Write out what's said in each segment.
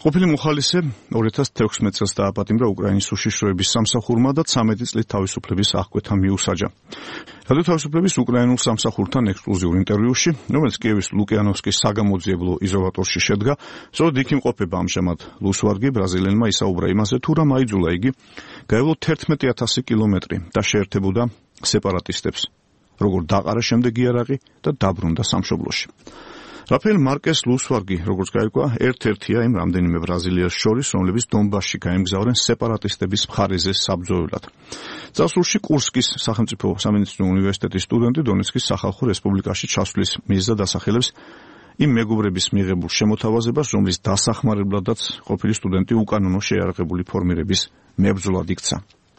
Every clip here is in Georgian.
ყოფილი მუხალისე 2016 წელს დააპატიმრა უკრაინის უშიშროების სამსახურმა და 13 წლით თავისუფლების აღკვეთა მიუსაჯა. რადიო თავისუფლების უკრაინულ სამსახურთან ექსკლუზიურ ინტერვიუში, რომელიც კიევის ლუკიანოვსკის საგამოძიებლო იზოლატორში შედგა, სწორედ იქ იმყოფება ამჟამად ლუსვარგი, ბრაზილიელმა ისაუბრა იმაზე, თუ რა მაიძულა იგი გაევლო 11,000 კილომეტრი და შეერთებოდა სეპარატისტებს, როგორ დაყარა შემდეგ იარაღი და დაბრუნდა სამშობლოში. რაფაელ მარკეს ლუსვარგი, როგორც გაირკვა, ერთ-ერთია იმ რამდენიმე ბრაზილიას შორის, რომლებიც დონბასში გაემგზავრნენ სეპარატისტების მხარეზე საბრძოლველად. წარსულში კურსკის სახელმწიფო სამინისტრო უნივერსიტეტის სტუდენტი დონეცკის სახალხო რესპუბლიკაში ჩასვლის მიზეზად ასახელებს იმ მეგობრების მიღებულ შემოთავაზებას, რომლის დასახმარებლადაც ყოფილი სტუდენტი უკანონო შეიარაღებული ფორმირების მებრძოლად იქცა.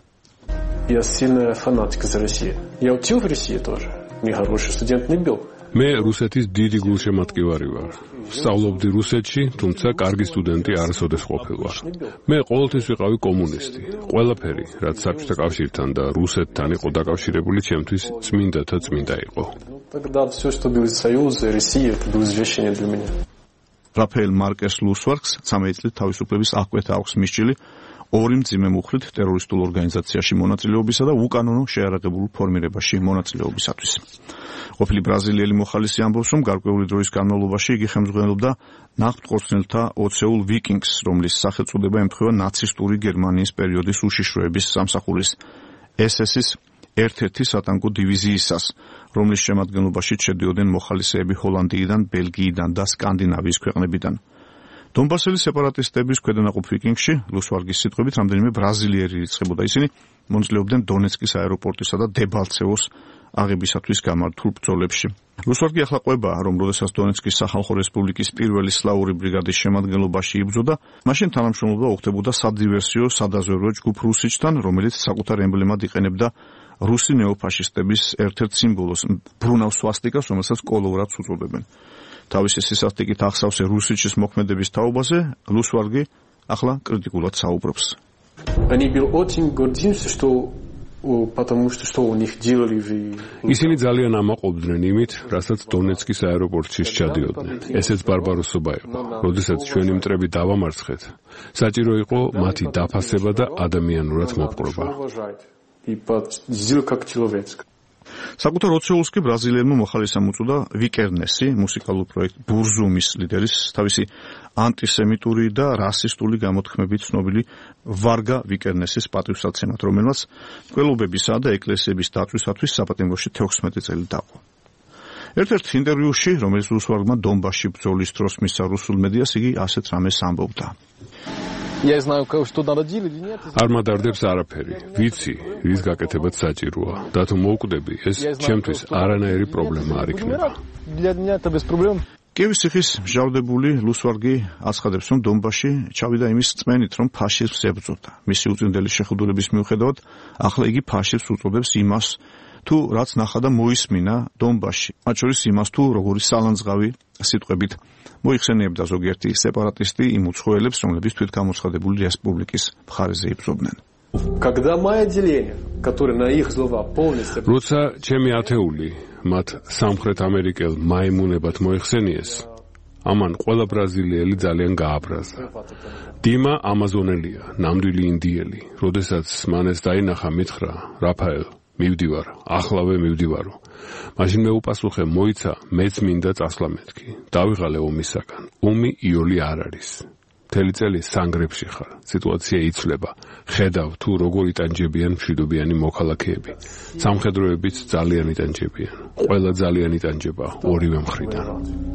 Я сильная фанатика за Россию. Я учил в России тоже. Ни хороший студент не был. მე რუსეთის დიდი გულშემატკივარი ვარ. ვსწავლობდი რუსეთში, თუმცა კარგი სტუდენტი არასოდეს ყოფილ ვარ. მე ყოველთვის ვიყავი კომუნისტი. ყველაფერი, რაც საბჭოთა კავშირთან და რუსეთთან იყო დაკავშირებული, ჩემთვის წმინდათა წმინდა იყო. Тогда все, что было из Союза, Россия, это было извещение для меня. რაფაელ მარკეს ლუსვარგს 13 წლით თავისუფლების აღკვეთა აქვს მისჭილი ორი მძიმე მუხლით ტერორისტულ ორგანიზაციაში მონაწილეობისა და უკანონო შეიარაღებულ ფორმირებაში მონაწილეობისათვის. ყოფილი ბრაზილიელი მოხალისი ამბობს, რომ გარკვეული დროის განმავლობაში იგი ხელმძღვანელობდა ნაყოფტყორცნელთა ოცეულ ვიკინგს, რომლის სახელწოდება ემთხვევა ნაცისტური გერმანიის პერიოდის უშიშროების სამსახურის SS-ის ერთ-ერთი სატანკო დივიზიისას, რომლის შემადგენლობაში შედიოდნენ მოხალისეები ჰოლანდიიდან, ბელგიიდან და სკანდინავიის ქვეყნებიდან. დონბასელი სეპარატისტების ქვედანაყოფ ვიკინგში, ლუსვარგის სიტყვებით, რამდენიმე ბრაზილიელი ირიცხებოდა. ისინი მონაწილეობდნენ დონეცკის აეროპორტისა და დებალცევოს აღებისათვის გამართულ ბრძოლებში. ლუსვარგი ახლა ყვება, რომ როდესაც დონეცკის სახალხო რესპუბლიკის პირველი სლავური ბრიგადის შემადგენლობაში იბრძოდა, მაშინ თანამშრომლობა უხდებოდა სადივერსიო სადაზვერვო ჯგუფ რუსიჩთან, რომელიც საკუთარ ემბლემად იყენებდა რუსი ნეოფაშისტების ერთ-ერთ სიმბოლოს, ბრუნავ სვასტიკას, რომელსაც კოლოვრად უწოდებენ. თავისი სისასტიკით ახსავსე რუსიჩის მოქმედების თაობაზე, ლუსვარგი ახლა კრიტიკულად საუბრობს. Они были очень гордимся, что потому что у них делали ისინი ძალიან ამაყობდნენ იმით, რასაც დონეცკის აეროპორტში ჩადიოდნენ. ესეც ბარბაროსობა იყო. როდესაც ჩვენი მტრები დავამარცხეთ, საჭირო იყო მათი დაფასება და ადამიანურად მოპყრობა. საკუთარ ოცეულს კი ბრაზილიელმა მოხალისემ უწოდა ვიკერნესი, მუსიკალურ პროექტ ბურზუმის ლიდერის, თავისი ანტისემიტური და რასისტული გამოთქმებით ცნობილი ვარგა ვიკერნესის პატივსაცემად, რომელმაც მკვლელობებისა და ეკლესიების დაწვისათვის საპატიმროში 16 წელი დაყო. ერთ-ერთ ინტერვიუში, რომელიც ლუსვარგმა დონბასში ბრძოლის დროს მისცა რუსულ მედიას, იგი ასეთ რამეს ამბობდა. Я знаю, что надо делать или нет. არ მადარდებს არაფერი. ვიცი, რის გაკეთებაც საჭიროა. და თუ მოვკვდები, ეს ჩემთვის არანაირი პრობლემა არ იქნება. Для меня это без проблем. კიევის ციხის მჟავდებული ლუსვარგი აცხადებს, რომ დონბასში ჩავიდა იმის წმენით, რომ ფაშიზმს ებრძოდა. მისი უწინდელი შეხვედრების მიუხედავად, ახლა იგი ფაშიზმს უწოდებს იმას, თუ რაც ნახა და მოისმინა დონბასში. მათ შორის იმას, თუ როგორი სალანძღავი სიტყვებით მოიხსენიებდა ზოგიერთი სეპარატისტი იმ უცხოელებს, რომლებიც თვითგამოცხადებული რესპუბლიკის მხარეზე იბრძოდნენ. Когда мое отделение, которое на их слова полностью როცა ჩემი ათეული მათ სამხრეთ ამერიკელ მაიმუნებად მოიხსენიეს, ამან ყველა ბრაზილიელი ძალიან გააბრაზა. დიმა ამაზონელია, ნამდვილი ინდიელი. როდესაც მან ეს დაინახა, მითხრა, რაფაელ, მივდივარ, ახლავე მივდივარო. მაშინ მე უპასუხე, მოიცა, მეც მინდა წასვლა მეთქი. დავიღალე ომისაგან. ომი იოლი არ არის. მთელი წელი სანგრებში ხარ. სიტუაცია იცვლება. ხედავ თუ როგორ იტანჯებიან მშვიდობიანი მოქალაქეები. სამხედროებიც ძალიან იტანჯებიან. ყველა ძალიან იტანჯება ორივე მხრიდან.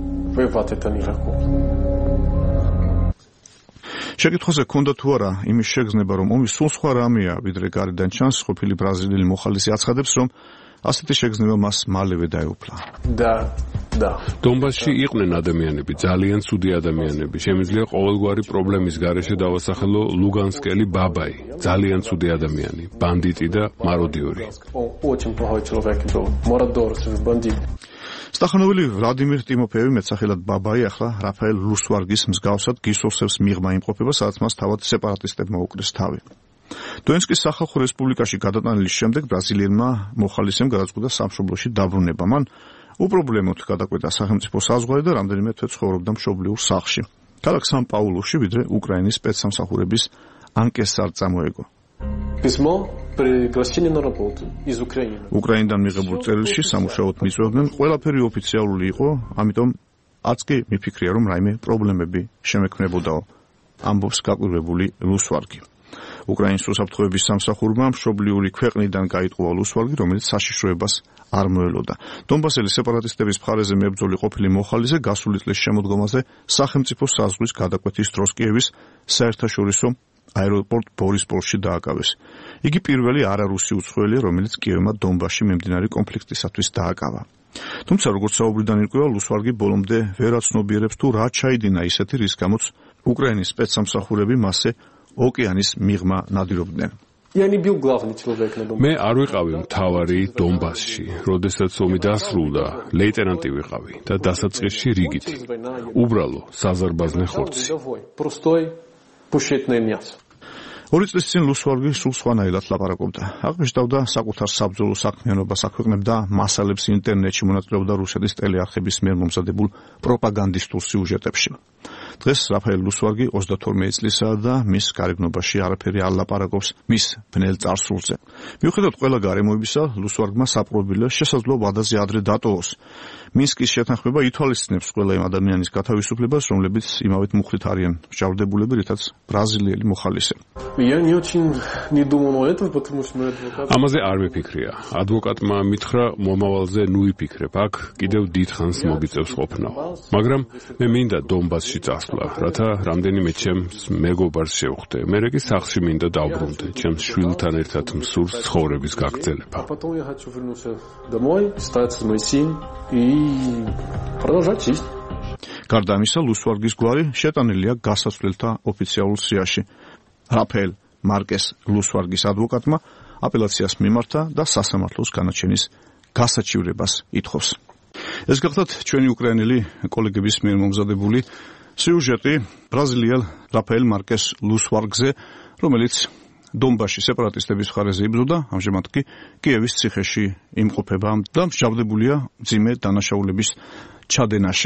შეკითხვაზე ქონდა თუ არა იმის შეგრძნება, რომ ომი სულ სხვა რამეა, ვიდრე გარედან ჩანს, ყოფილი ბრაზილიელი მოხალისი აცხადებს, რომ ასეთი შეგრძნება მას მალევე დაეუფლა. Да. დონბასში იყვნენ ადამიანები, ძალიან ცუდი ადამიანები. შემიძლია ყოველგვარი პრობლემის გარეშე დავასახელო ლუგანსკელი ბაბაი, ძალიან ცუდი ადამიანი, ბანდიტი და მაროდიორი. Очень плохой человек был. Мародер, бандит. სტახანოვილი ვლადიმირ ტიმოფეევი მეტსახელად ბაბაი ახლა რაფაელ ლუსვარგის მსგავსად გისოსებს მიღმა იმყოფება, სადაც მას თავად სეპარატისტებმა უკრეს თავი. დონეცკის სახალხო რესპუბლიკაში გადატანილის შემდეგ ბრაზილიელმა მოხალისემ გადაწყვიტა სამშობლოში დაბრუნება. მან უპრობლემოდ გადაკვეთა სახელმწიფო საზღვარი და რამდენიმე თვე ცხოვრობდა მშობლიურ სახლში. ქალაქ სან-პაულუში, ვიდრე უკრაინის სპეცსამსახურების ანკესარ წამოეგო. Письмо приглашение на работу из Украины. უკრაინიდან მიღებულ წერილში სამუშაოდ მიწვევდნენ, ყველაფერი ოფიციალური იყო, ამიტომ არც კი მიფიქრია, რომ რაიმე პრობლემები შემექმნებოდაო, ამბობს გაკვირვებული ლუსვარგი. უკრაინის უსაფრთხოების სამსახურმა მშობლიური ქვეყნიდან გაიტყუა ლუსვარგი, რომელიც საშიშროებას არ მოელოდა. დონბასელი სეპარატისტების მხარეზე მებრძოლი ყოფილი მოხალისე გასული წლის შემოდგომაზე სახელმწიფო საზღვრის გადაკვეთის დროს კიევის საერთაშორისო აეროპორტ ბორისპოლში დააკავეს. იგი პირველი არარუსი უცხოელია, რომელიც კიევმა დონბასში მიმდინარე კონფლიქტისათვის დააკავა. თუმცა როგორც საუბრიდან ირკვევა, ლუსვარგი ბოლომდე ვერ აცნობიერებს თუ რა ჩაიდინა ისეთი, რის გამოც უკრაინის სპეცსამსახურები მასზე ოკეანის მიღმა ნადირობდნენ. Я не бил главный человек на Донбассе. მე არ ვიყავი მთავარი დონბასში, როდესაც ომი დასრულდა, ლეიტენანტი ვიყავი და დასაწყისში რიგით. უბრალო საზარბაზნე ხორცი. Простой пушетное мясо. 2 წლის წინ ლუსვარგი სულ სხვანაირად ლაპარაკობდა. აღნიშნავდა საკუთარ საბრძოლო საქმიანობას აქვეყნებდა მასალებს ინტერნეტში, მონაწილეობდა რუსეთის ტელეარხების მიერ მომზადებულ პროპაგანდისტურ სიუჟეტებში. დღეს რაფაელ ლუსვარგი 32 წლისაა და მის გარეგნობაში არაფერი არ ლაპარაკობს მის ბნელ წარსულზე. მიუხედავად ყველა გარემოებისა, ლუსვარგმა საპყრობილე შესაძლო ვადაზე ადრე დატოვოს. მინსკის შეთანხმება ითვალისწინებს ყველა იმ ადამიანის გათავისუფლებას, რომლებიც იმავეთ მუხლით არიან მსჯავრდებულები, რითაც ბრაზილიელი მოხალისე. Я не очень не думал о этом, потому что мой адвокат. ამაზე არ მიფიქრია. ადვოკატმა მითხრა, მომავალზე ნუ იფიქრებ, აქ კიდევ დიდხანს მოგიწევს ყოფნა. მაგრამ მე მინდა დონბასში წასვლა, რათა რამდენიმე ჩემს მეგობარს შევხვდე. მე კი სახლში მინდა დავბრუნდე, ჩემს შვილთან ერთად მსურს ცხოვრების გაგრძელება. Потом я хочу вернуться домой, остаться с моей семьей и продолжать жизнь. გარდა ამისა, ლუსვარგის გვარი შეტანილია გასაცვლელთა ოფიციალურ სიაში. რაფაელ მარკეს ლუსვარგის ადვოკატმა აპელაციას მიმართა და სასამართლოს განაჩენის გასაჩივრებას ითხოვს. ეს გახლავთ ჩვენი უკრაინელი კოლეგების მიერ მომზადებული სიუჟეტი ბრაზილიელ რაფაელ მარკეს ლუსვარგზე, რომელიც დონბასში სეპარატისტების მხარეზე იბრძოდა, ამჟამად კი კიევის ციხეში იმყოფება და მსჯავრდებულია მძიმე დანაშაულების ჩადენაში.